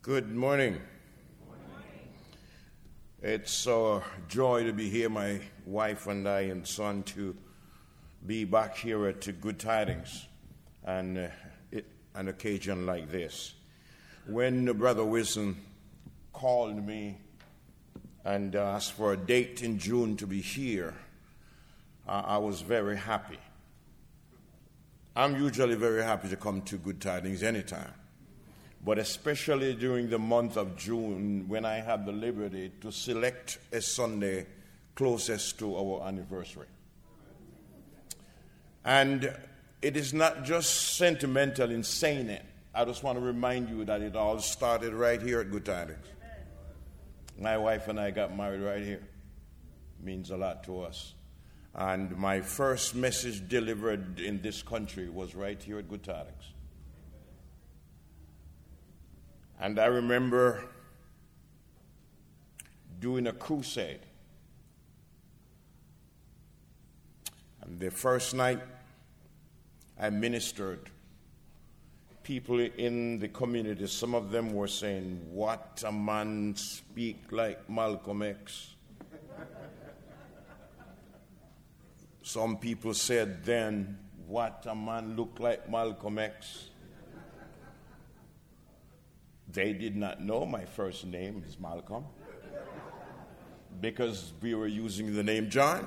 Good morning. It's a joy to be here, my wife and I and son, to be back here at Good Tidings and an occasion like this. When Brother Wilson called me and asked for a date in June to be here, I was very happy. I'm usually very happy to come to Good Tidings anytime, but especially during the month of June when I had the liberty to select a Sunday closest to our anniversary. And it is not just sentimental in saying it. I just want to remind you that it all started right here at Good Tidings. My wife and I got married right here. It means a lot to us. And my first message delivered in this country was right here at Good Tidings. And I remember doing a crusade. And the first night I ministered, people in the community, some of them were saying, "What a man speak like Malcolm X." Some people said then, "What a man look like Malcolm X." They did not know my first name is Malcolm because we were using the name John.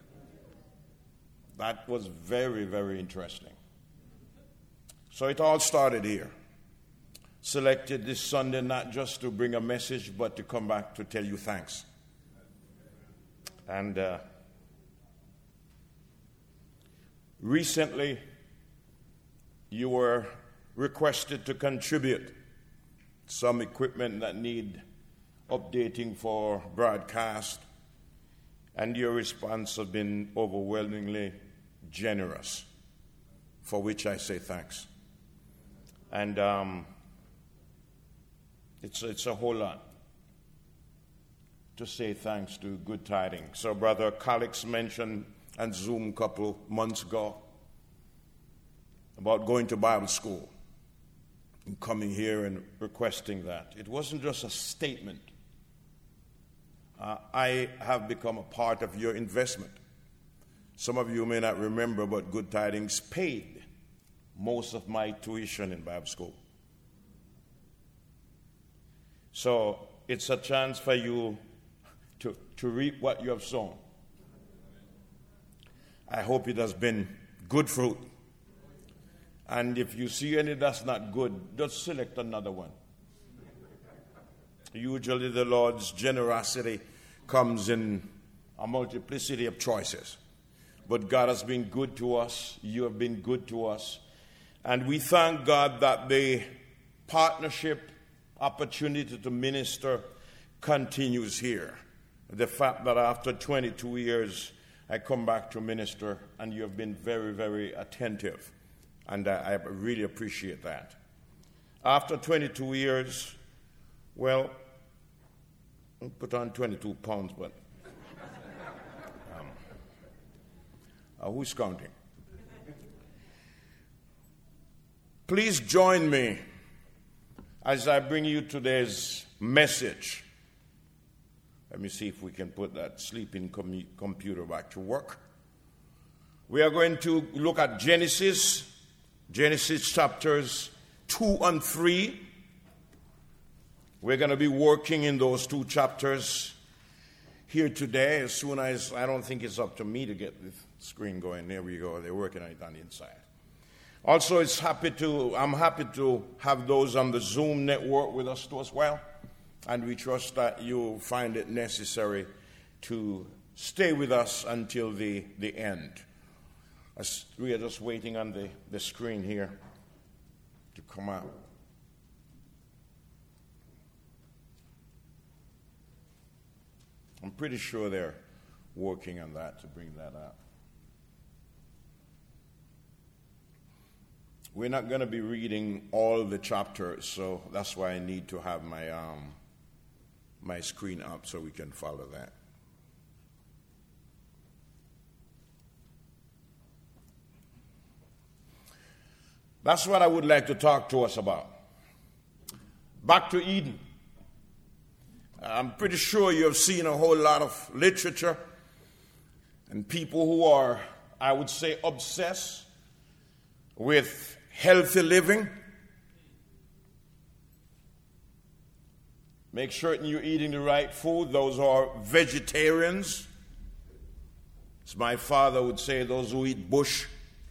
That was very, very interesting. So it all started here. Selected this Sunday not just to bring a message, but to come back to tell you thanks. And recently, you were requested to contribute some equipment that need updating for broadcast, and your response has been overwhelmingly generous, for which I say thanks. And it's a whole lot to say thanks to Good Tidings. So Brother Calix mentioned on Zoom a couple months ago about going to Bible school and coming here and requesting that. It wasn't just a statement. I have become a part of your investment. Some of you may not remember, but Good Tidings paid most of my tuition in Bible school. So it's a chance for you to reap what you have sown. I hope it has been good fruit. And if you see any that's not good, just select another one. Usually the Lord's generosity comes in a multiplicity of choices. But God has been good to us. You have been good to us. And we thank God that the partnership opportunity to minister continues here. The fact that after 22 years, I come back to minister, and you have been very, very attentive. And I really appreciate that. After 22 years, well, I put on 22 pounds, but who's counting? Please join me as I bring you today's message. Let me see if we can put that sleeping computer back to work. We are going to look at Genesis chapters 2 and 3. We're going to be working in those two chapters here today. As soon as, I don't think it's up to me to get the screen going. There we go. They're working on it on the inside. Also, I'm happy to have those on the Zoom network with us too as well. And we trust that you find it necessary to stay with us until the end. As we are just waiting on the screen here to come out. I'm pretty sure they're working on that to bring that up. We're not going to be reading all the chapters, so that's why I need to have my screen up so we can follow that. That's what I would like to talk to us about. Back to Eden. I'm pretty sure you have seen a whole lot of literature and people who are, I would say, obsessed with healthy living. Make certain you're eating the right food. Those are vegetarians. As my father would say, those who eat bush.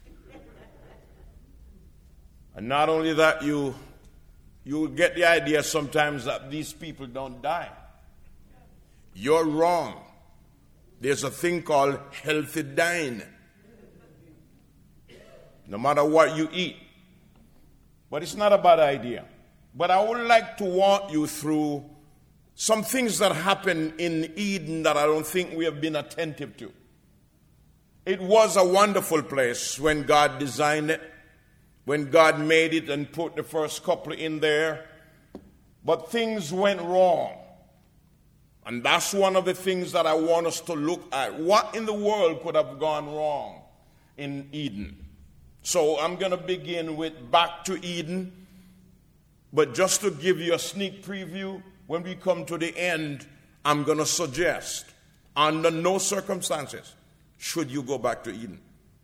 And not only that, you get the idea sometimes that these people don't die. You're wrong. There's a thing called healthy dying. No matter what you eat. But it's not a bad idea. But I would like to walk you through some things that happened in Eden that I don't think we have been attentive to. It was a wonderful place when God designed it, when God made it and put the first couple in there. But things went wrong. And that's one of the things that I want us to look at. What in the world could have gone wrong in Eden? So I'm going to begin with Back to Eden. But just to give you a sneak preview, when we come to the end, I'm going to suggest, under no circumstances, should you go back to Eden.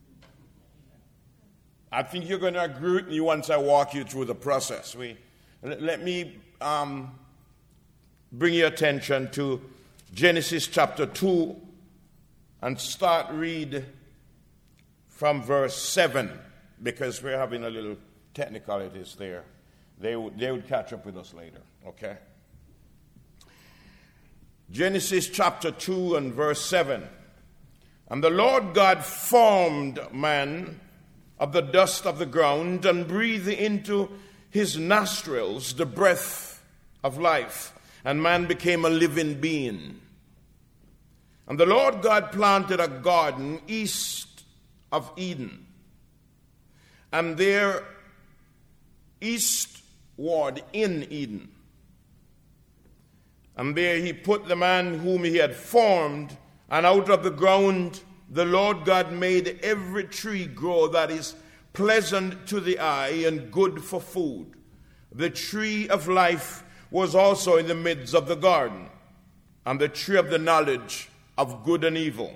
I think you're going to agree with me once I walk you through the process. Let me bring your attention to Genesis chapter 2 and start read from verse 7, because we're having a little technicalities there. They would catch up with us later, okay? Genesis chapter 2 and verse 7. And the Lord God formed man of the dust of the ground and breathed into his nostrils the breath of life, and man became a living being. And the Lord God planted a garden east of Eden, and there eastward in Eden. And there he put the man whom he had formed, and out of the ground the Lord God made every tree grow that is pleasant to the eye and good for food. The tree of life was also in the midst of the garden, and the tree of the knowledge of good and evil.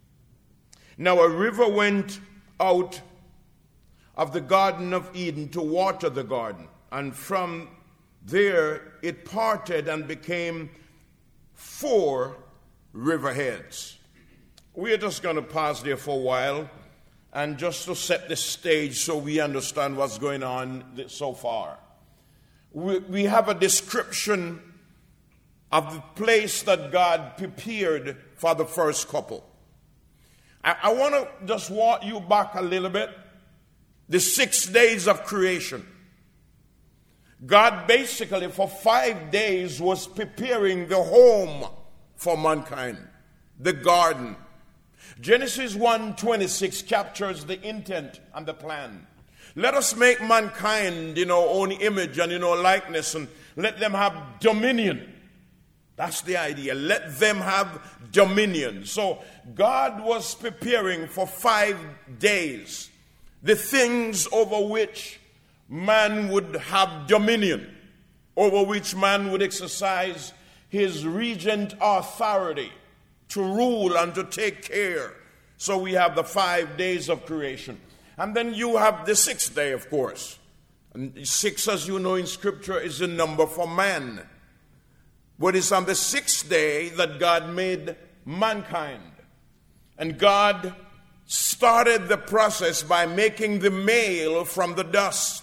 Now a river went out of the Garden of Eden to water the garden, and from there it parted and became 4 riverheads. We're just going to pause there for a while, and just to set the stage so we understand what's going on so far. We have a description of the place that God prepared for the first couple. I want to just walk you back a little bit. The 6 days of creation. God basically for 5 days was preparing the home for mankind, the garden. Genesis 1:26 captures the intent and the plan. Let us make mankind in our own image and in our likeness, and let them have dominion. That's the idea. Let them have dominion. So God was preparing for 5 days the things over which man would have dominion, over which man would exercise his regent authority to rule and to take care. So we have the 5 days of creation. And then you have the 6th day, of course. And 6, as you know in Scripture, is the number for man. But it's on the 6th day that God made mankind. And God started the process by making the male from the dust.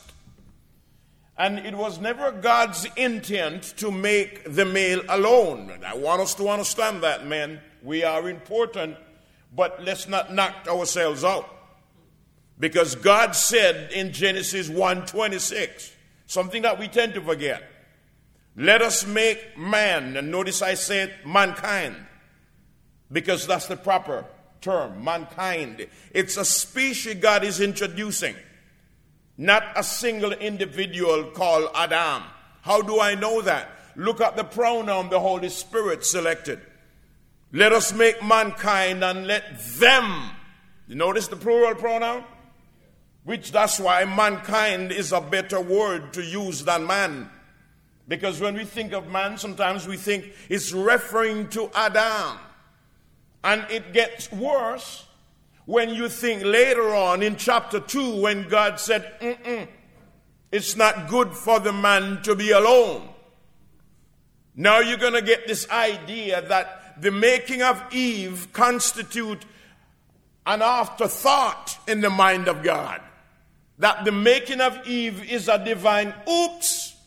And it was never God's intent to make the male alone. And I want us to understand that, men. We are important, but let's not knock ourselves out. Because God said in Genesis 1:26, something that we tend to forget. Let us make man, and notice I said mankind, because that's the proper term, mankind. It's a species God is introducing, not a single individual called Adam. How do I know that? Look at the pronoun the Holy Spirit selected. Let us make mankind and let them. You notice the plural pronoun? Which that's why mankind is a better word to use than man. Because when we think of man, sometimes we think it's referring to Adam. And it gets worse when you think later on in chapter 2 when God said, it's not good for the man to be alone. Now you're going to get this idea that the making of Eve constitute an afterthought in the mind of God. That the making of Eve is a divine oops.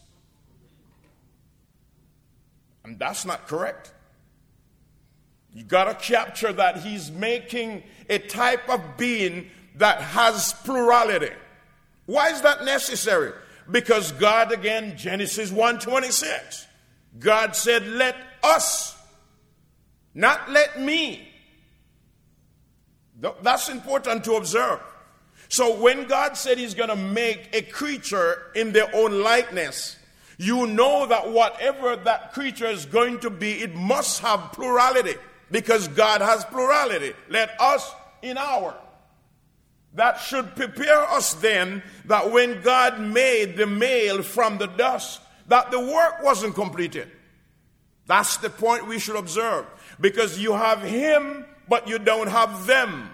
And that's not correct. You got to capture that he's making a type of being that has plurality. Why is that necessary? Because God, again, Genesis 1:26, God said, let us, not let me. That's important to observe. So when God said he's going to make a creature in their own likeness, you know that whatever that creature is going to be, it must have plurality, because God has plurality. Let us in our. That should prepare us then that when God made the male from the dust, that the work wasn't completed. That's the point we should observe. Because you have him, but you don't have them.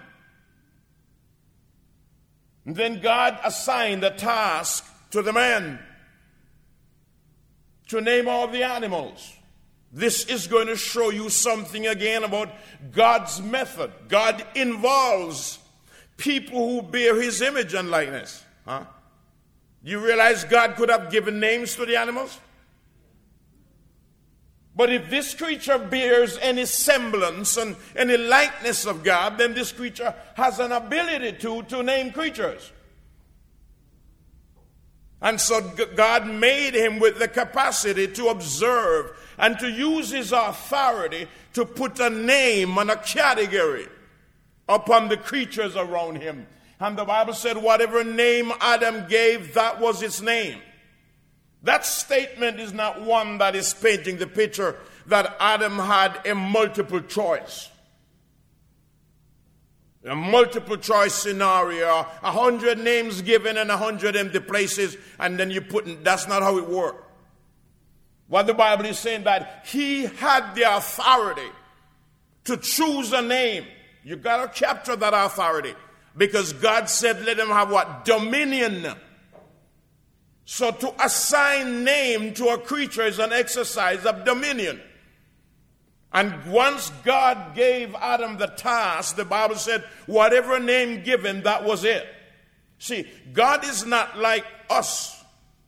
And then God assigned a task to the man to name all the animals. This is going to show you something again about God's method. God involves people who bear his image and likeness. You realize God could have given names to the animals? But if this creature bears any semblance and any likeness of God, then this creature has an ability to name creatures. And so God made him with the capacity to observe and to use his authority to put a name and a category upon the creatures around him. And the Bible said whatever name Adam gave, that was its name. That statement is not one that is painting the picture that Adam had a multiple choice. A multiple choice scenario, 100 names given and 100 empty places, and then you put in. That's not how it worked. What the Bible is saying, that he had the authority to choose a name. You got to capture that authority, because God said, let him have what? Dominion. So to assign name to a creature is an exercise of dominion. And once God gave Adam the task, the Bible said, whatever name given, that was it. See, God is not like us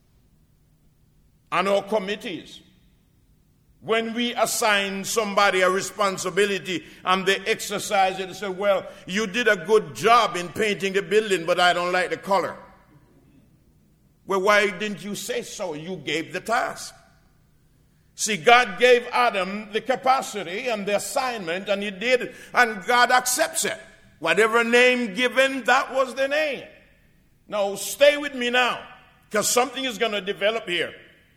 and our committees. When we assign somebody a responsibility and they exercise it and say, well, you did a good job in painting the building, but I don't like the color. Well, why didn't you say so? You gave the task. See, God gave Adam the capacity and the assignment, and he did it, and God accepts it. Whatever name given, that was the name. Now, stay with me now, because something is going to develop here.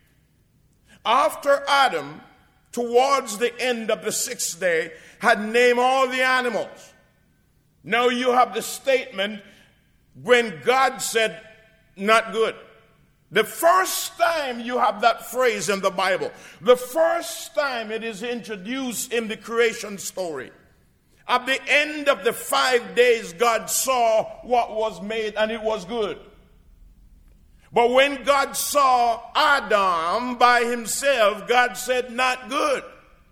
After Adam, towards the end of the sixth day, had named all the animals. Now you have the statement when God said, not good. The first time you have that phrase in the Bible, the first time it is introduced in the creation story. At the end of the 5 days, God saw what was made, and it was good. But when God saw Adam by himself, God said, not good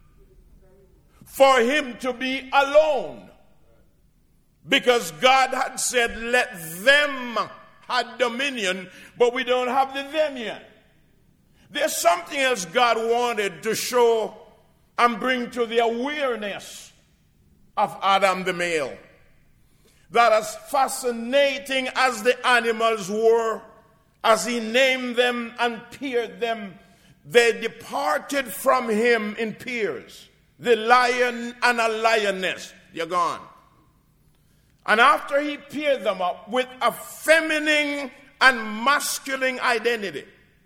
for him to be alone. Because God had said, let them have dominion, but we don't have the them yet. There's something else God wanted to show and bring to the awareness of Adam the male. That as fascinating as the animals were, as he named them and paired them, they departed from him in pairs. The lion and a lioness, they're gone. And after he paired them up with a feminine and masculine identity,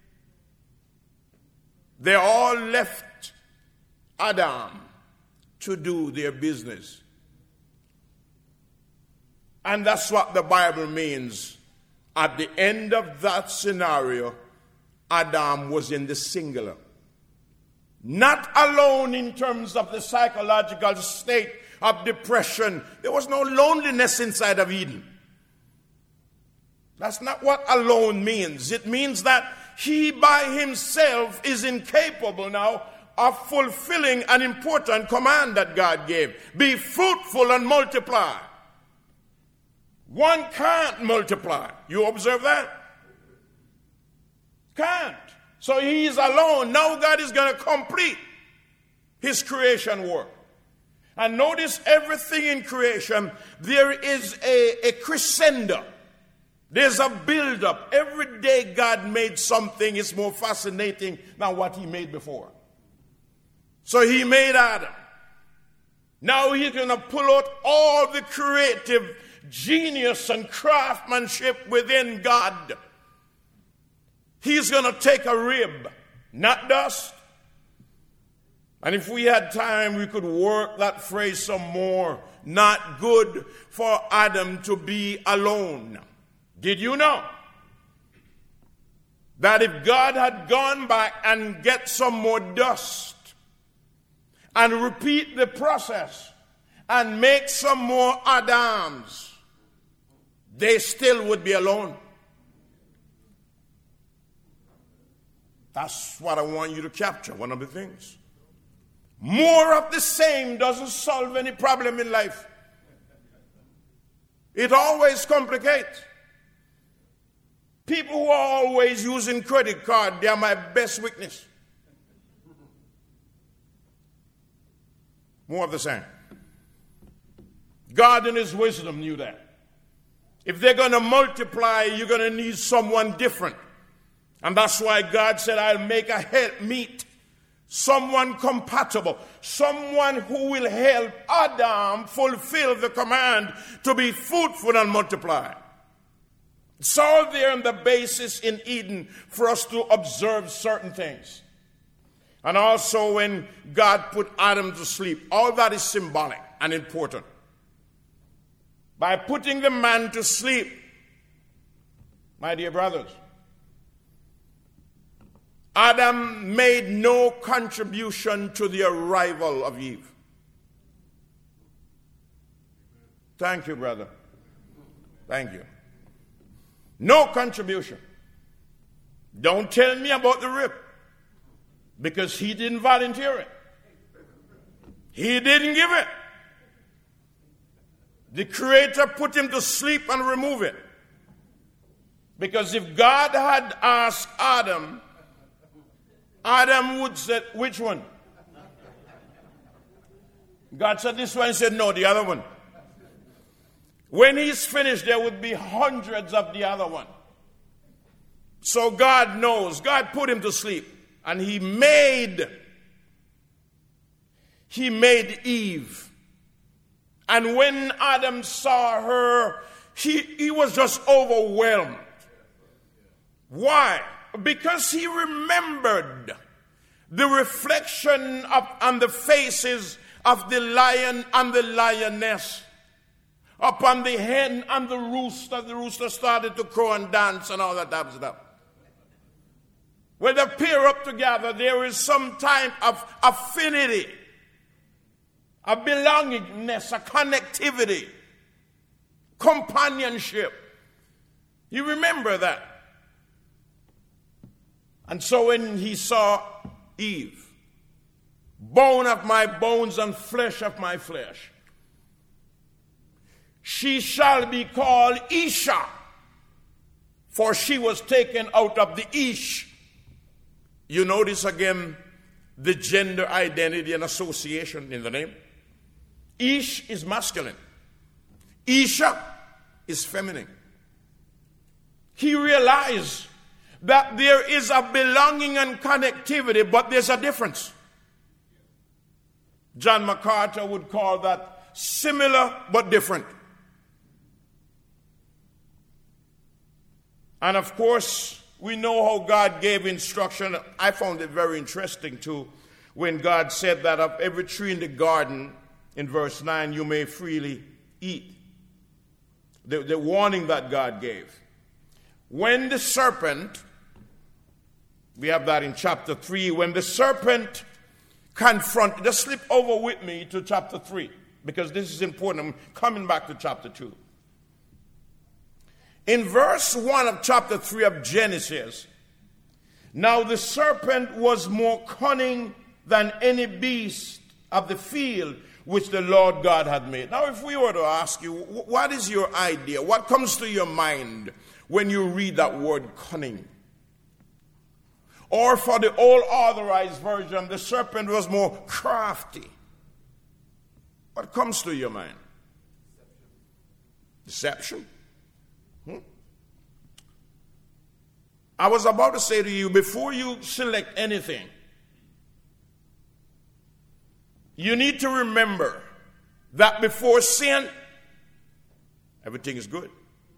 they all left Adam to do their business. And that's what the Bible means. At the end of that scenario, Adam was in the singular. Not alone in terms of the psychological state of depression. There was no loneliness inside of Eden. That's not what alone means. It means that he by himself is incapable now of fulfilling an important command that God gave. Be fruitful and multiply. One can't multiply. You observe that? Can't. So he's alone. Now God is going to complete his creation work. And notice everything in creation, there is a crescendo. There's a build-up. Every day God made something is more fascinating than what he made before. So he made Adam. Now he's going to pull out all the creative genius and craftsmanship within God. He's going to take a rib, not dust. And if we had time, we could work that phrase some more. Not good for Adam to be alone. Did you know that if God had gone back and get some more dust and repeat the process and make some more Adams, they still would be alone? That's what I want you to capture, one of the things. More of the same doesn't solve any problem in life. It always complicates. People who are always using credit card, they are my best witness. More of the same. God in his wisdom knew that. If they're going to multiply, you're going to need someone different. And that's why God said, I'll make a helpmeet. Someone compatible. Someone who will help Adam fulfill the command to be fruitful and multiply. It's all there in the basis in Eden for us to observe certain things. And also when God put Adam to sleep, all that is symbolic and important. By putting the man to sleep, my dear brothers, Adam made no contribution to the arrival of Eve. Thank you, brother. Thank you. No contribution. Don't tell me about the rib, because he didn't volunteer it. He didn't give it. The Creator put him to sleep and remove it. Because if God had asked Adam, Adam would say, which one? God said this one. He said, no, the other one. When he's finished, there would be hundreds of the other one. So God knows. God put him to sleep. And he made Eve. And when Adam saw her, he was just overwhelmed. Why? Because he remembered the reflection on the faces of the lion and the lioness upon the hen and the rooster. The rooster started to crow and dance and all that type of stuff. When they pair up together, there is some type of affinity, a belongingness, a connectivity, companionship. You remember that. And so when he saw Eve, bone of my bones and flesh of my flesh, she shall be called Isha, for she was taken out of the Ish. You notice again the gender identity and association in the name. Ish is masculine. Isha is feminine. He realized that there is a belonging and connectivity, but there's a difference. John MacArthur would call that similar but different. And of course, we know how God gave instruction. I found it very interesting too, when God said that of every tree in the garden, in verse 9, you may freely eat. The warning that God gave. When the serpent We have that in chapter 3. When the serpent confronted, just slip over with me to chapter 3, because this is important. I'm coming back to chapter 2. In verse 1 of chapter 3 of Genesis, now the serpent was more cunning than any beast of the field which the Lord God had made. Now, if we were to ask you, what is your idea? What comes to your mind when you read that word cunning? Or for the old authorized version, the serpent was more crafty. What comes to your mind? Deception? I was about to say to you, before you select anything, you need to remember that before sin, everything is good.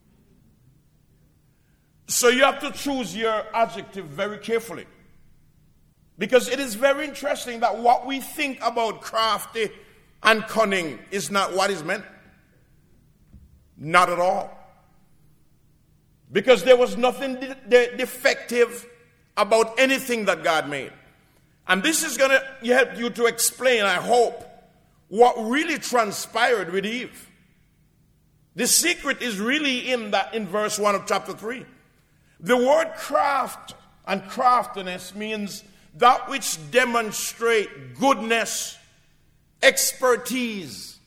So you have to choose your adjective very carefully. Because it is very interesting that what we think about crafty and cunning is not what is meant. Not at all. Because there was nothing defective about anything that God made. And this is going to help you to explain, I hope, what really transpired with Eve. The secret is really in verse 1 of chapter 3. The word craft and craftiness means that which demonstrate goodness, expertise,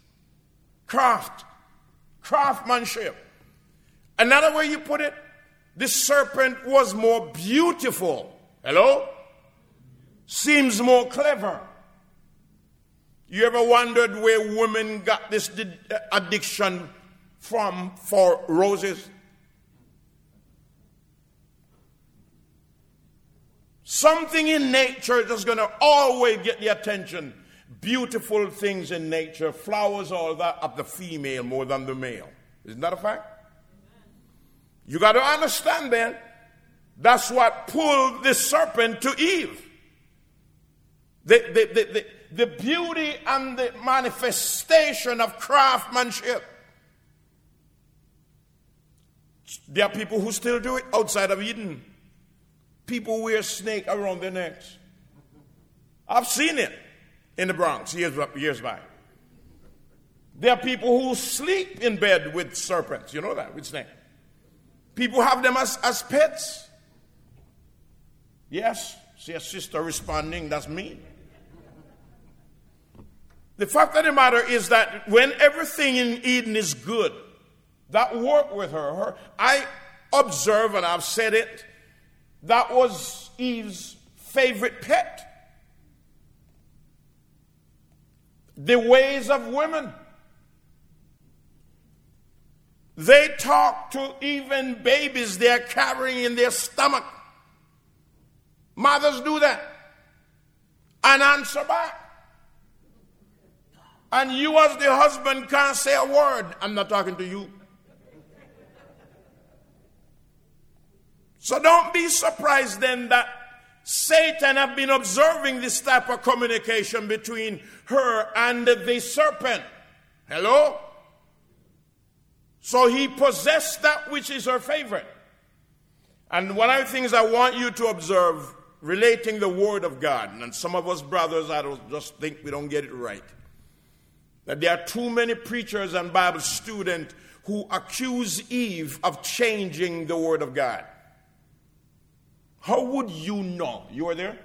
craftsmanship. Another way you put it, the serpent was more beautiful. Hello? Seems more clever. You ever wondered where women got this addiction from for roses? Something in nature is going to always get the attention. Beautiful things in nature, flowers, all that, of the female more than the male. Isn't that a fact? You got to understand, then, that's what pulled the serpent to Eve. The beauty and the manifestation of craftsmanship. There are people who still do it outside of Eden. People wear snake around their necks. I've seen it in the Bronx years back. There are people who sleep in bed with serpents. You know that, with snakes. People have them as pets. Yes, see a sister responding, that's me. The fact of the matter is that when everything in Eden is good, that worked with her. I observe, and I've said it, that was Eve's favorite pet. The ways of women. They talk to even babies they're carrying in their stomach. Mothers do that and answer back. And you as the husband can't say a word. I'm not talking to you. So don't be surprised then that Satan have been observing this type of communication between her and the serpent. Hello? So he possessed that which is her favorite. And one of the things I want you to observe relating the word of God, and some of us brothers, I don't just think we don't get it right, that there are too many preachers and Bible students who accuse Eve of changing the word of God. How would you know? You were there?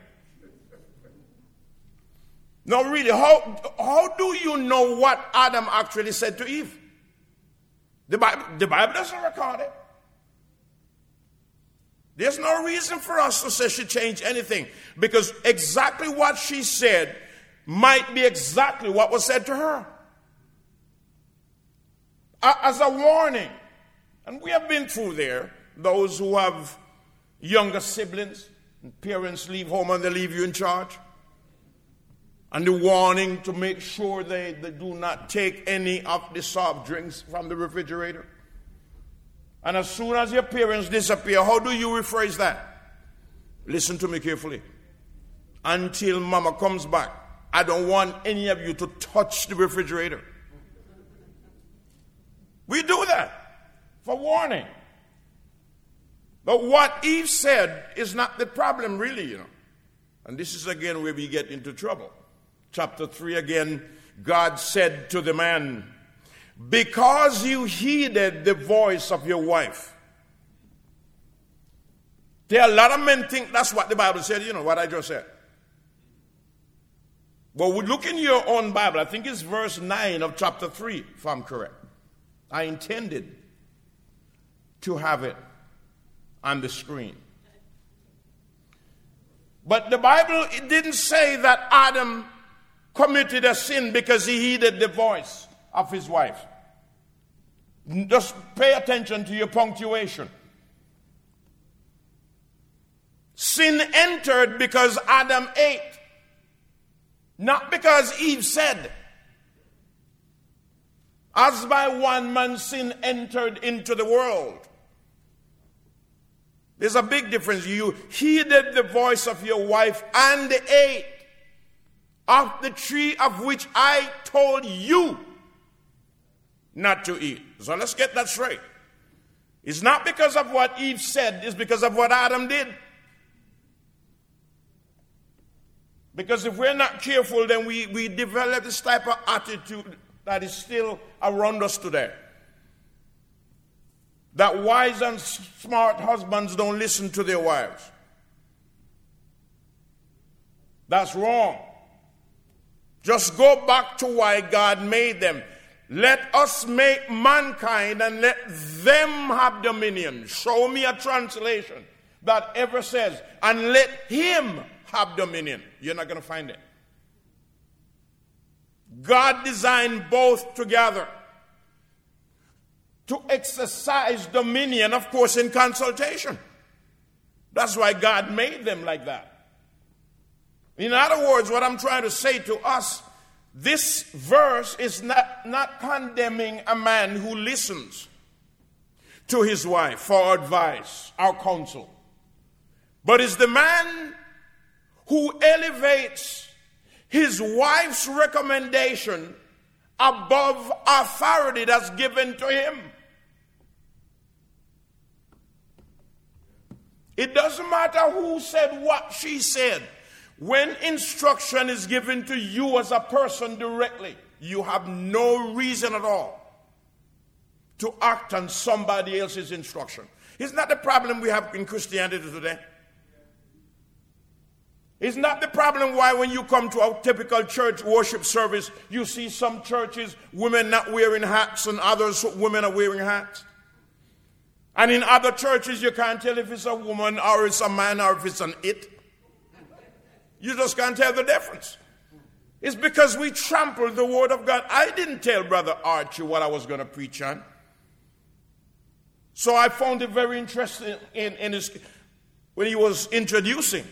No, really, how do you know what Adam actually said to Eve? The Bible doesn't record it. There's no reason for us to say she changed anything, because exactly what she said might be exactly what was said to her. As a warning, and we have been through there, those who have younger siblings, and parents leave home and they leave you in charge, and the warning to make sure they do not take any of the soft drinks from the refrigerator. And as soon as your parents disappear, how do you rephrase that? Listen to me carefully. Until mama comes back, I don't want any of you to touch the refrigerator. We do that for warning. But what Eve said is not the problem, really, And this is again where we get into trouble. Chapter 3 again, God said to the man, because you heeded the voice of your wife. There are a lot of men think that's what the Bible said, what I just said. Well, we look in your own Bible. I think it's verse 9 of chapter 3, if I'm correct. I intended to have it on the screen. But the Bible, it didn't say that Adam committed a sin because he heeded the voice of his wife. Just pay attention to your punctuation. Sin entered because Adam ate, not because Eve said. As by one man sin entered into the world. There's a big difference. You heeded the voice of your wife and ate of the tree of which I told you not to eat. So let's get that straight. It's not because of what Eve said, it's because of what Adam did. Because if we're not careful, then we develop this type of attitude that is still around us today. That wise and smart husbands don't listen to their wives. That's wrong. Just go back to why God made them. Let us make mankind and let them have dominion. Show me a translation that ever says, and let him have dominion. You're not going to find it. God designed both together to exercise dominion, of course, in consultation. That's why God made them like that. In other words, what I'm trying to say to us, this verse is not condemning a man who listens to his wife for advice or counsel, but is the man who elevates his wife's recommendation above authority that's given to him. It doesn't matter who said what she said. When instruction is given to you as a person directly, you have no reason at all to act on somebody else's instruction. Isn't that the problem we have in Christianity today? It's not the problem why when you come to a typical church worship service, you see some churches, women not wearing hats and others, women are wearing hats. And in other churches, you can't tell if it's a woman or it's a man or if it's an it. You just can't tell the difference. It's because we trample the word of God. I didn't tell Brother Archie what I was going to preach on. So I found it very interesting in his, when he was introducing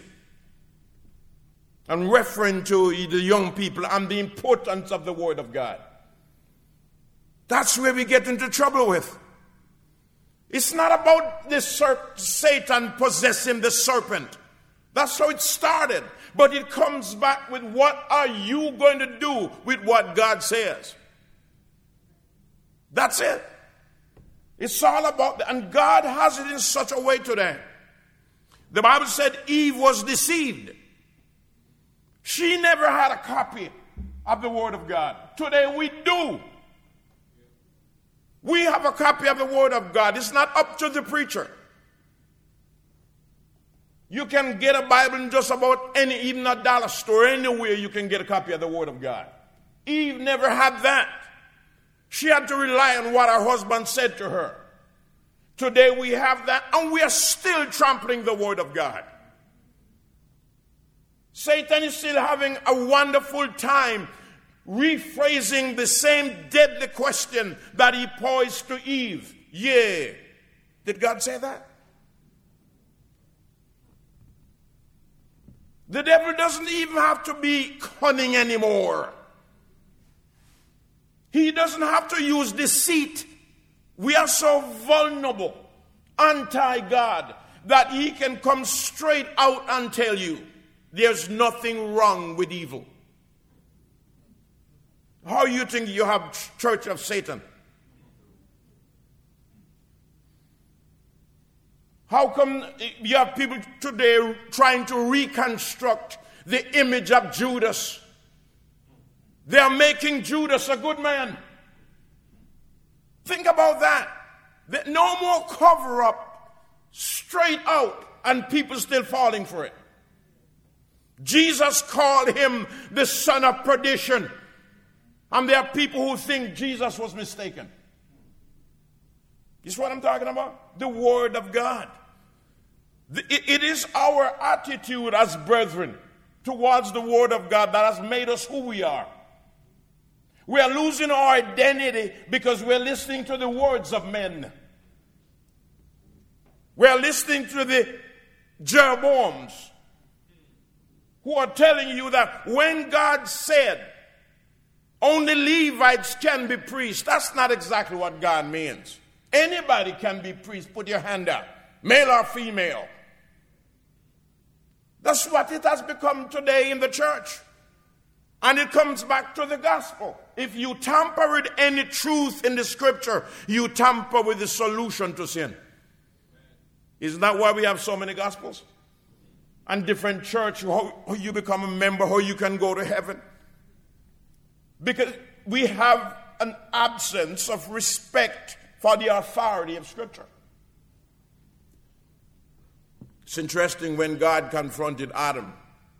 and referring to the young people and the importance of the Word of God. That's where we get into trouble with. It's not about the Satan possessing the serpent. That's how it started. But it comes back with what are you going to do with what God says? That's it. It's all about that. And God has it in such a way today. The Bible said Eve was deceived. She never had a copy of the Word of God. Today we do. We have a copy of the Word of God. It's not up to the preacher. You can get a Bible in just about any, even a dollar store, anywhere you can get a copy of the Word of God. Eve never had that. She had to rely on what her husband said to her. Today we have that, and we are still trampling the Word of God. Satan is still having a wonderful time rephrasing the same deadly question that he posed to Eve. Yeah. Did God say that? The devil doesn't even have to be cunning anymore. He doesn't have to use deceit. We are so vulnerable, anti-God, that he can come straight out and tell you there's nothing wrong with evil. How you think you have Church of Satan? How come you have people today trying to reconstruct the image of Judas? They are making Judas a good man. Think about that. No more cover up, straight out, and people still falling for it. Jesus called him the son of perdition. And there are people who think Jesus was mistaken. You see what I'm talking about? The Word of God. It is our attitude as brethren towards the Word of God that has made us who we are. We are losing our identity because we're listening to the words of men. We're listening to the Jeroboams who are telling you that when God said only Levites can be priests, that's not exactly what God means. Anybody can be priest. Put your hand up. Male or female. That's what it has become today in the church. And it comes back to the gospel. If you tamper with any truth in the scripture, you tamper with the solution to sin. Isn't that why we have so many gospels? And different church, how you become a member, how you can go to heaven. Because we have an absence of respect for the authority of scripture. It's interesting when God confronted Adam.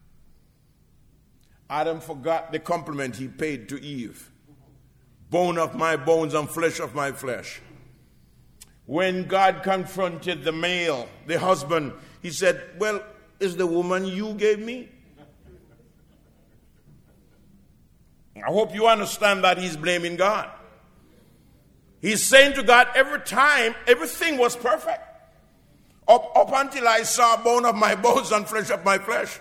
Adam forgot the compliment he paid to Eve. Bone of my bones and flesh of my flesh. When God confronted the male, the husband, he said, well, is the woman you gave me? I hope you understand that he's blaming God. He's saying to God, every time, everything was perfect. Up until I saw bone of my bones and flesh of my flesh.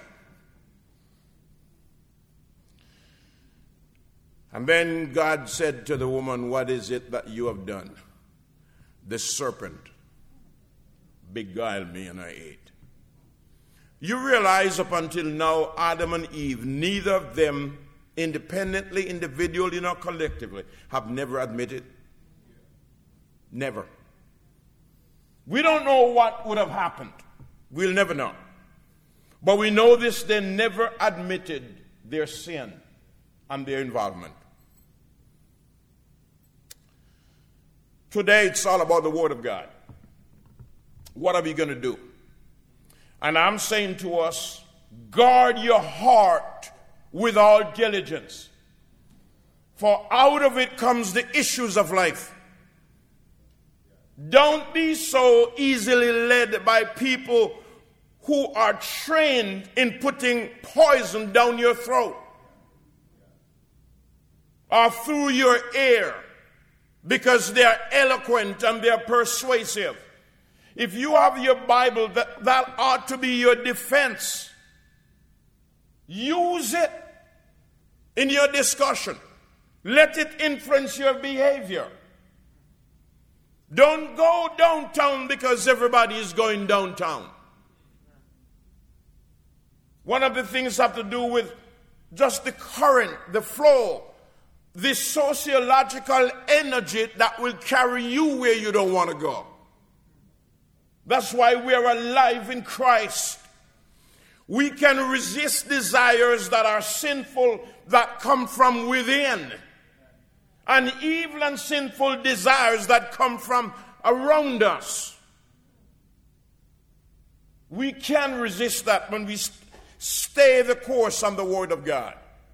And then God said to the woman, what is it that you have done? The serpent beguiled me and I ate. You realize up until now, Adam and Eve, neither of them independently, individually, nor collectively, have never admitted. Never. We don't know what would have happened. We'll never know. But we know this, they never admitted their sin and their involvement. Today it's all about the Word of God. What are we going to do? And I'm saying to us, guard your heart with all diligence. For out of it comes the issues of life. Don't be so easily led by people who are trained in putting poison down your throat or through your ear because they are eloquent and they are persuasive. If you have your Bible, that ought to be your defense. Use it in your discussion. Let it influence your behavior. Don't go downtown because everybody is going downtown. One of the things have to do with just the current, the flow, the sociological energy that will carry you where you don't want to go. That's why we are alive in Christ. We can resist desires that are sinful, that come from within, and evil and sinful desires that come from around us. We can resist that when we stay the course on the Word of God.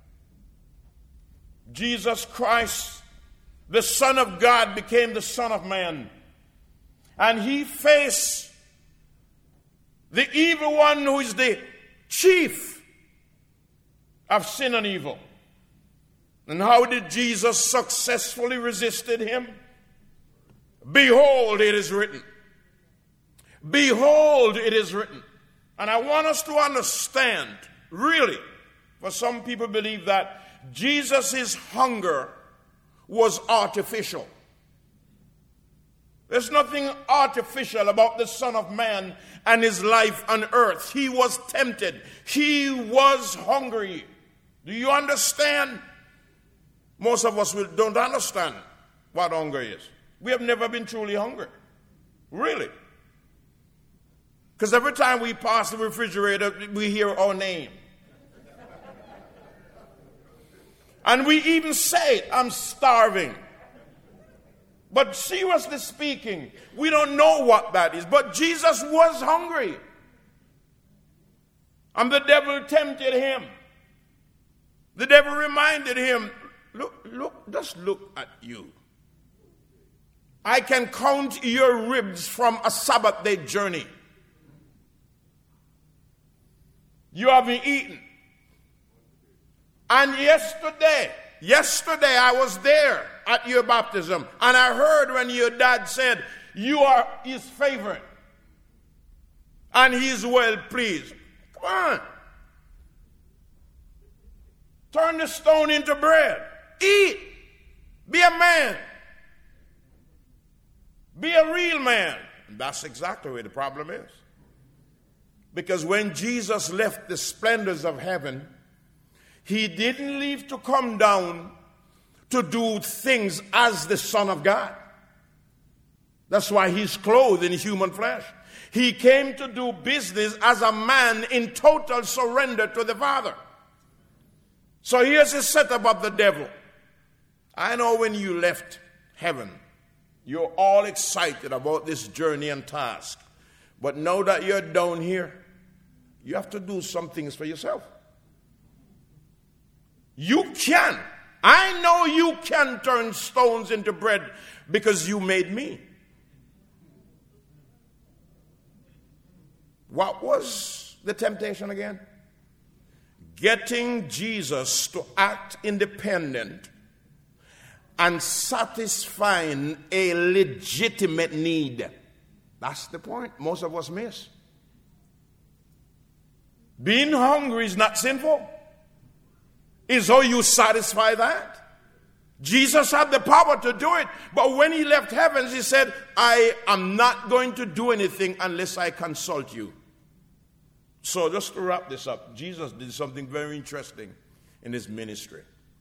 Jesus Christ, the Son of God, became the Son of Man. And he faced the evil one who is the chief of sin and evil. And how did Jesus successfully resisted him? Behold, it is written. Behold, it is written. And I want us to understand, really, for some people believe that Jesus' hunger was artificial. There's nothing artificial about the Son of Man and his life on earth. He was tempted. He was hungry. Do you understand? Most of us don't understand what hunger is. We have never been truly hungry. Really. Because every time we pass the refrigerator, we hear our name. And we even say, I'm starving. But seriously speaking, we don't know what that is. But Jesus was hungry. And the devil tempted him. The devil reminded him, just look at you. I can count your ribs from a Sabbath day journey. You haven't eaten. And yesterday I was there at your baptism, and I heard when your dad said, you are his favorite, and he's well pleased. Come on. Turn the stone into bread. Eat. Be a man. Be a real man. And that's exactly where the problem is. Because when Jesus left the splendors of heaven, he didn't leave to come down to do things as the Son of God. That's why he's clothed in human flesh. He came to do business as a man in total surrender to the Father. So here's the setup of the devil. I know when you left heaven, you're all excited about this journey and task. But now that you're down here, you have to do some things for yourself. You can. I know you can turn stones into bread because you made me. What was the temptation again? Getting Jesus to act independent and satisfying a legitimate need. That's the point most of us miss. Being hungry is not sinful. It's how you satisfy that. Jesus had the power to do it, but when he left heaven, he said, I am not going to do anything unless I consult you. So just to wrap this up, Jesus did something very interesting in his ministry.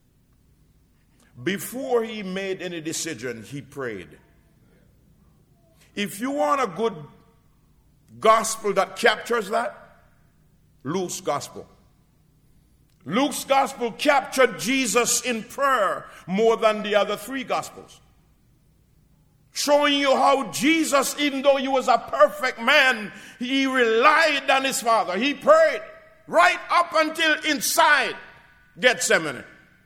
Before he made any decision, he prayed. If you want a good gospel that captures that, Luke's gospel. Luke's gospel captured Jesus in prayer more than the other three gospels. Showing you how Jesus, even though he was a perfect man, he relied on his Father. He prayed right up until inside Gethsemane.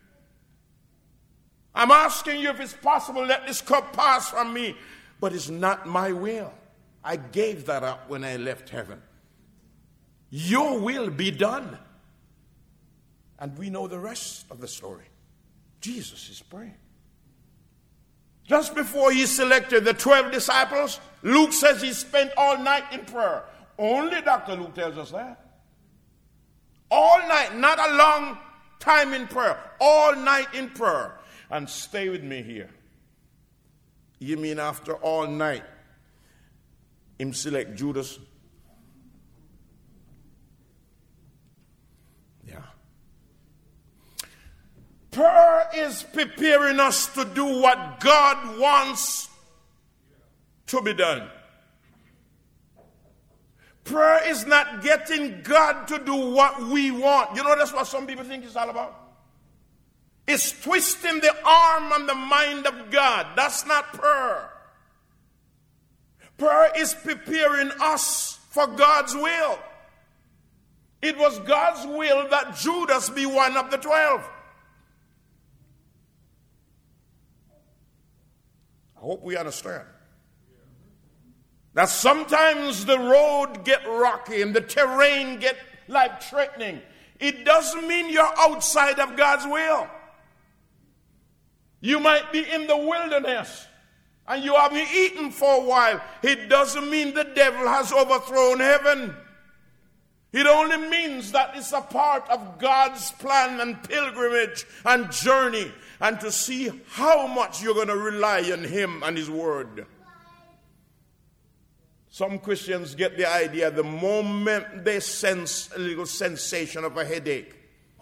I'm asking you if it's possible, let this cup pass from me. But it's not my will. I gave that up when I left heaven. Your will be done. And we know the rest of the story. Jesus is praying. Just before he selected the 12 disciples, Luke says he spent all night in prayer. Only Dr. Luke tells us that. All night, not a long time in prayer. All night in prayer. And stay with me here. You mean after all night, him select Judas? Yeah. Prayer is preparing us to do what God wants to be done. Prayer is not getting God to do what we want. You know, that's what some people think it's all about. It's twisting the arm and the mind of God. That's not prayer. Prayer is preparing us for God's will. It was God's will that Judas be one of the 12. I hope we understand. That sometimes the road get rocky and the terrain get life-threatening. It doesn't mean you're outside of God's will. You might be in the wilderness and you haven't eaten for a while. It doesn't mean the devil has overthrown heaven. It only means that it's a part of God's plan and pilgrimage and journey, and to see how much you're going to rely on him and his word. Some Christians get the idea the moment they sense a little sensation of a headache.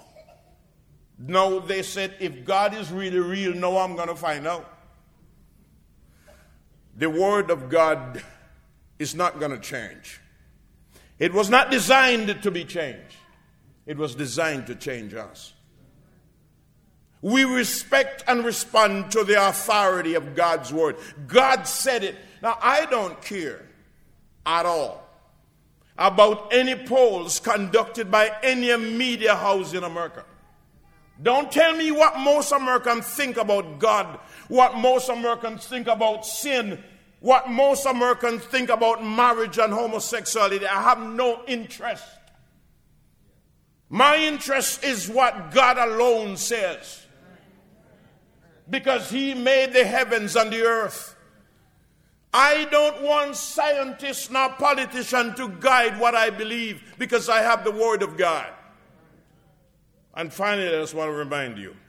Now they said, if God is really real, now I'm going to find out. The word of God is not going to change. It was not designed to be changed. It was designed to change us. We respect and respond to the authority of God's word. God said it. Now, I don't care at all about any polls conducted by any media house in America. Don't tell me what most Americans think about God, what most Americans think about sin, what most Americans think about marriage and homosexuality. I have no interest. My interest is what God alone says. Because he made the heavens and the earth. I don't want scientists nor politicians to guide what I believe, because I have the word of God. And finally, I just want to remind you,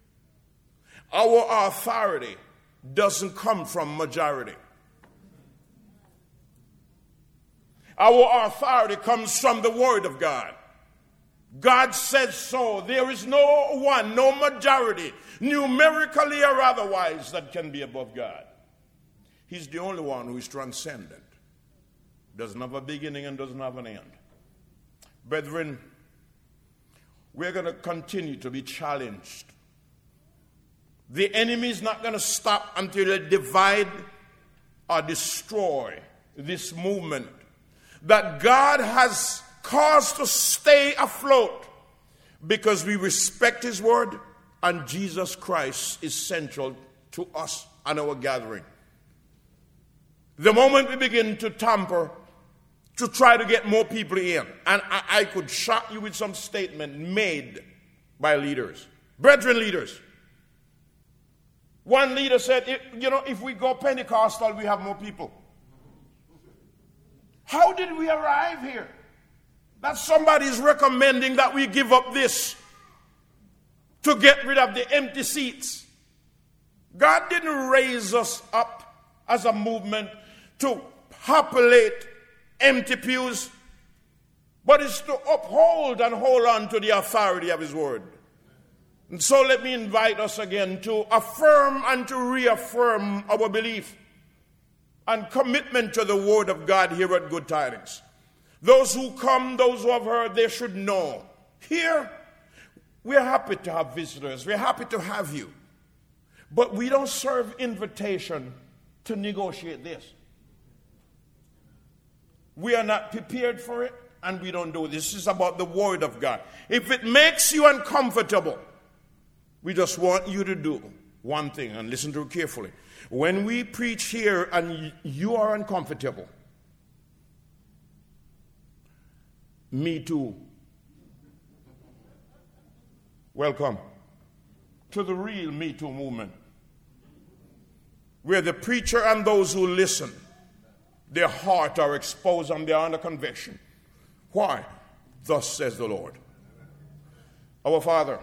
our authority doesn't come from majority. Our authority comes from the word of God. God says so. There is no one, no majority, numerically or otherwise, that can be above God. He's the only one who is transcendent. Doesn't have a beginning and doesn't have an end. Brethren, we're going to continue to be challenged. The enemy is not going to stop until they divide or destroy this movement that God has caused to stay afloat, because we respect his word and Jesus Christ is central to us and our gathering. The moment we begin to tamper, to try to get more people in, and I could shock you with some statement made by leaders, brethren leaders. One leader said, if we go Pentecostal, we have more people. How did we arrive here? That somebody is recommending that we give up this to get rid of the empty seats. God didn't raise us up as a movement to populate empty pews, but it's to uphold and hold on to the authority of his word. And so let me invite us again to affirm and to reaffirm our belief and commitment to the word of God here at Good Tidings. Those who come, those who have heard, they should know. Here, we're happy to have visitors. We're happy to have you. But we don't serve invitation to negotiate this. We are not prepared for it, and we don't do this. This is about the word of God. If it makes you uncomfortable, we just want you to do one thing, and listen to it carefully. When we preach here and you are uncomfortable, me too. Welcome to the real Me Too movement, where the preacher and those who listen, their heart are exposed and they are under conviction. Why? Thus says the Lord. Our Father,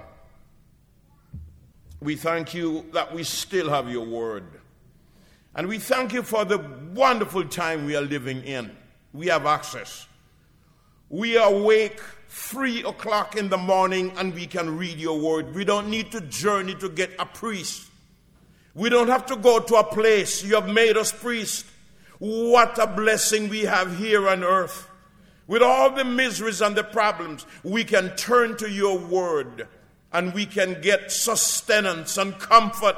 we thank you that we still have your word. And we thank you for the wonderful time we are living in. We have access. We are awake 3 o'clock in the morning and we can read your word. We don't need to journey to get a priest. We don't have to go to a place. You have made us priests. What a blessing we have here on earth. With all the miseries and the problems, we can turn to your word and we can get sustenance and comfort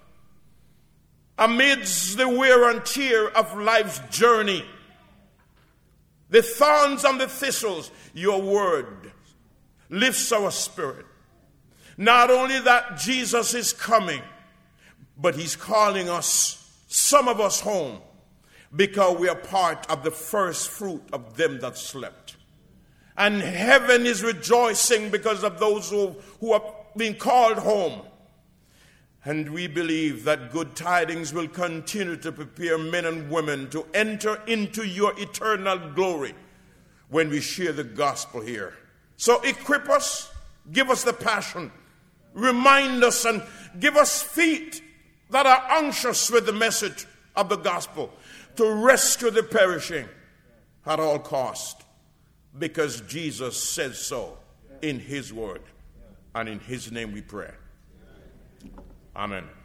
amidst the wear and tear of life's journey. The thorns and the thistles, your word lifts our spirit. Not only that Jesus is coming, but he's calling us, some of us, home, because we are part of the first fruit of them that slept. And heaven is rejoicing because of those who have been called home. And we believe that Good Tidings will continue to prepare men and women to enter into your eternal glory when we share the gospel here. So equip us, give us the passion, remind us, and give us feet that are anxious with the message of the gospel to rescue the perishing at all cost, because Jesus says so in his word. And in his name we pray. Amen.